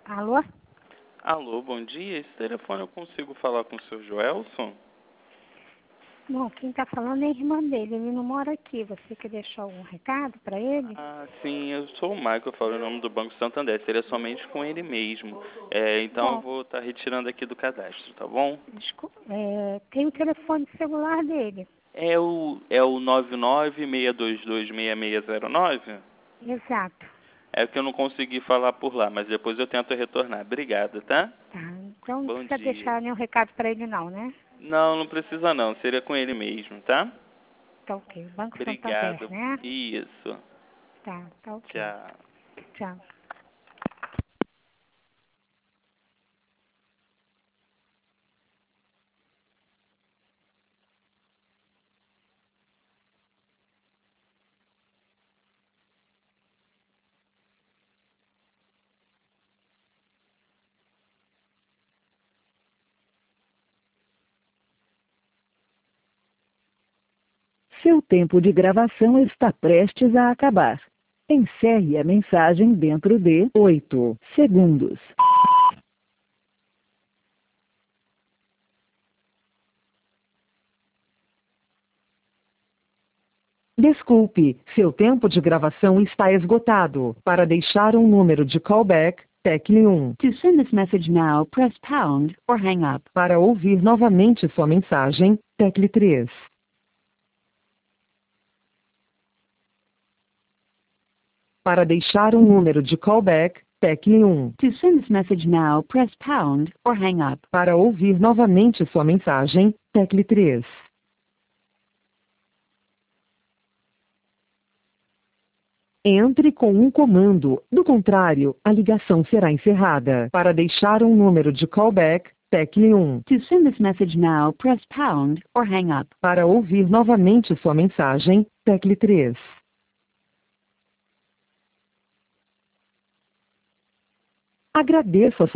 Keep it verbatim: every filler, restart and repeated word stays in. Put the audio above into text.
Alô? Alô, bom dia. Esse telefone eu consigo falar com o senhor Joelson? Não, quem está falando é a irmã dele, ele não mora aqui. Você quer deixar algum recado para ele? Ah, sim, eu sou o Michael, eu falo em nome do Banco Santander. Seria somente com ele mesmo. É, então eu Bom, vou estar retirando aqui do cadastro, tá bom? desculpa, é, tem o telefone celular dele. É o, é o nove nove, seis dois dois, seis seis zero nove? Exato. É que eu não consegui falar por lá, mas depois eu tento retornar. Obrigado, tá? Tá, então não Bom precisa dia. deixar nenhum recado para ele não, né? Não, não precisa não. Seria com ele mesmo, tá? Tá ok. Banco Santander, Obrigado. né? Isso. Tá, tá ok. Tchau. Tchau. Seu tempo de gravação está prestes a acabar. Encerre a mensagem dentro de oito segundos. Desculpe, seu tempo de gravação está esgotado. Para deixar um número de callback, tecle um. To send this message now, press pound or hang up. Para ouvir novamente sua mensagem, tecle três. Para deixar um número de callback, tecle um. To send this message now, press pound or hang up. Para ouvir novamente sua mensagem, tecle três. Entre com um comando, do contrário, a ligação será encerrada. Para deixar um número de callback, tecle um. To send this message now, press pound or hang up. Para ouvir novamente sua mensagem, tecle três. Agradeço a sua